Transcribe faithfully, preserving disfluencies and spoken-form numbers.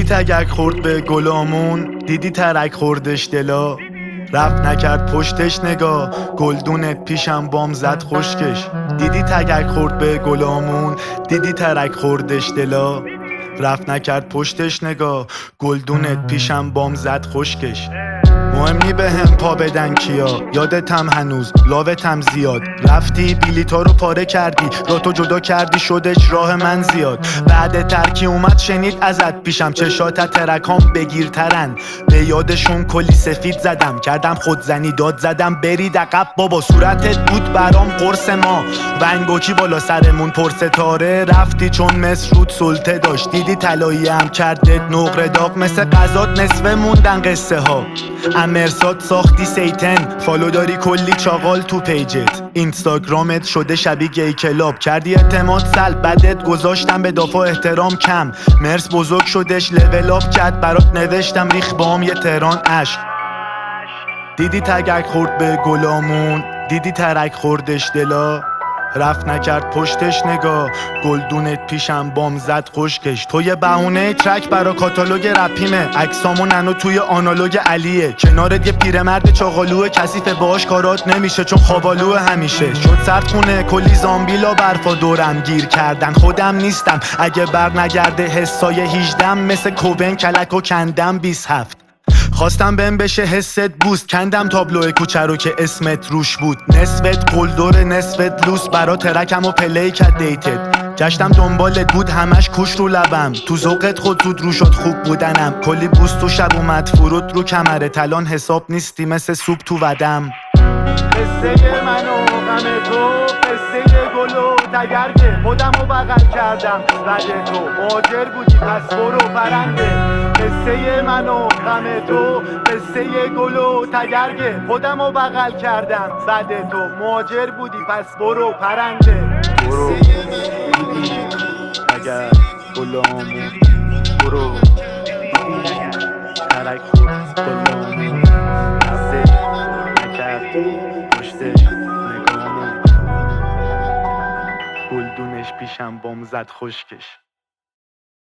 دیدی تگک خورد به گلامون، دیدی ترک خوردش دلا، رفت نکرد پشتش نگاه، گلدونت پیشم بام زد خشکش. دیدی تگک خورد به گلامون، دیدی ترک خوردش دلا، رفت نکرد پشتش نگاه، گلدونت پیشم بام زد خشکش. مهم نی به هم پا بدن کیا، یادتم هنوز لاوتم زیاد، رفتی بلیطا رو پاره کردی، را تو جدا کردی شدش راه من زیاد. بعد ترکی اومد شنید ازت پیشم، چشات ترکام بگیرترن، به یادشون کلی سفید زدم، کردم خودزنی داد زدم برید عقب بابا، صورتت بود برام قرص ما، ونگوکی بالا سرمون پر ستاره، رفتی چون مصر رود سلطه داشت، دیدی طلایی هم کردت نقره داغ، مثل قضات نصفه موندن قصه ها، امرسات ساختی سیتن، فالو داری کلی چاقال تو پیجت، اینستاگرامت شده شبیه گی کلاب، کردی اعتماد سلب بدت گذاشتم به دافع احترام کم، مرس بزرگ شدش لول آپ کرد، برات نوشتم ریخ بام یه تهران عشق. دیدی تگک خورد به گلامون، دیدی ترک خوردش دلا، رفت نکرد پشتش نگاه، گلدونت پیشم بام زد خشکش. تو یه بهونه ترک برا کاتالوگ رپیمه، عکسامو ننو توی آنالوگ علیه، کنارت یه پیرمرد چاقالوه کثیفه، باهاش کارات نمیشه چون خوابالوه همیشه. شد سرد خونه کلی زامبیلا برفا دورم گیر کردن، خودم نیستم اگه بر نگرده حسای هیجدم، مثل کوبن کلک و کندم بیست هفت، خواستم بهم بشه حست بوست، کندم تابلو کوچه رو که اسمت روش بود، نصفت قلدر نصفت لوس، برا ترکم و پلی کد دیتت، گشتم دنبالت بود همش کوش رو لبم، تو ذوقت خود زود رو شد خوب بودنم، کلی بوست تو شب اومد فرود رو کمرت، الان حساب نیستی مثل سوپ تو ودم. قصه من و غم تو، قصه گل و تگرگه، خودم رو بغل کردم بعد تو، مهاجر بودی پس برو پرنده. قصه من و غم تو، قصه گل و تگرگه، خودم رو بغل کردم بعد تو، مهاجر بودی پس برو پرنده. برو اگر گلامون، برو ترک خورد گلامون، نزد نکرد پشتش نگامون، گلدونش پیشم بام زد خشکش.